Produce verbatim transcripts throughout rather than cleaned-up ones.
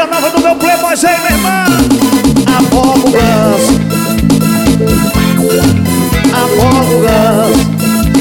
música nova do meu Playboy, aí, minha irmã. Afoga o ganso, afoga o ganso.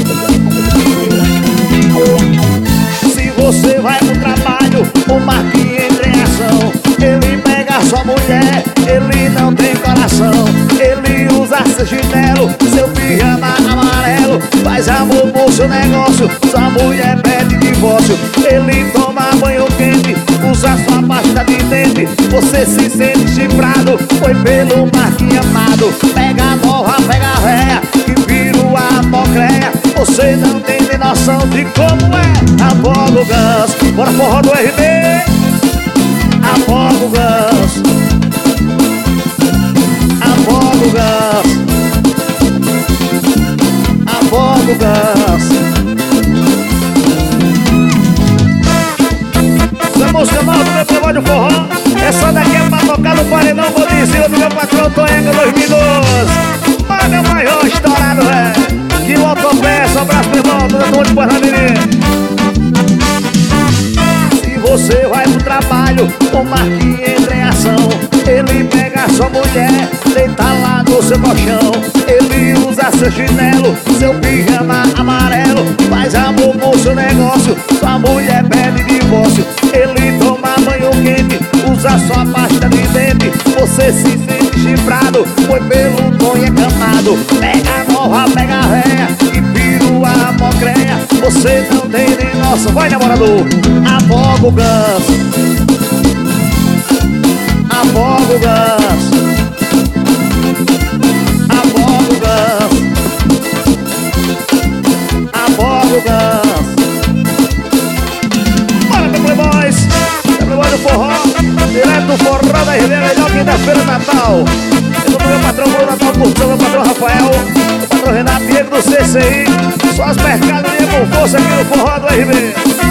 Se você vai pro trabalho, o Marquinhos entra em ação. Ele pega sua mulher, ele não tem coração. Ele usa seu chinelo, seu pijama amarelo. Faz amor com seu negócio, sua mulher pede divórcio. Ele toma banho quente, usa sua pasta de dente. Você se sente chifrado, foi pelo Marquinhos amado. Pega a nova, pega a véia, que vira a mocreia. Você não tem nem noção de como é. Afoga o ganso, bora forró do R B. Afoga o ganso, afoga o ganso, afoga o ganso. Essa música nova do meu Playboy do forró, essa daqui é pra tocar no paredão Codizila do meu patrão Tonhenga dois mil e doze. Mas meu maior estourado, velho. Que motopeça, um abraço meu irmão, toda noite por Ramirim. Se você vai pro trabalho, o Marquinhos entra em ação. Ele pega sua mulher, deita lá no seu colchão. Ele usa seu chinelo, seu pijama amarelo. Faz amor com seu negócio, sua mulher pede divórcio. Ele toma banho quente, usa sua pasta de dente. Você se sente chifrado, foi pelo Tonhenga amado. Pega a nova, pega a véia, e vira a mocreia. Você não tem nem noção, vai namorador. Afoga o ganso, afoga o ganso, afoga o ganso, afoga o ganso. Bora, meu Playboys, meu Playboy do forró, direto do forró da R B, melhor quinta-feira Natal. Eu tô com meu patrão Bruno Natal Curtão, meu patrão Rafael, meu patrão Renato Diego do C C I. Só as mercadorias com força aqui no forró do R B.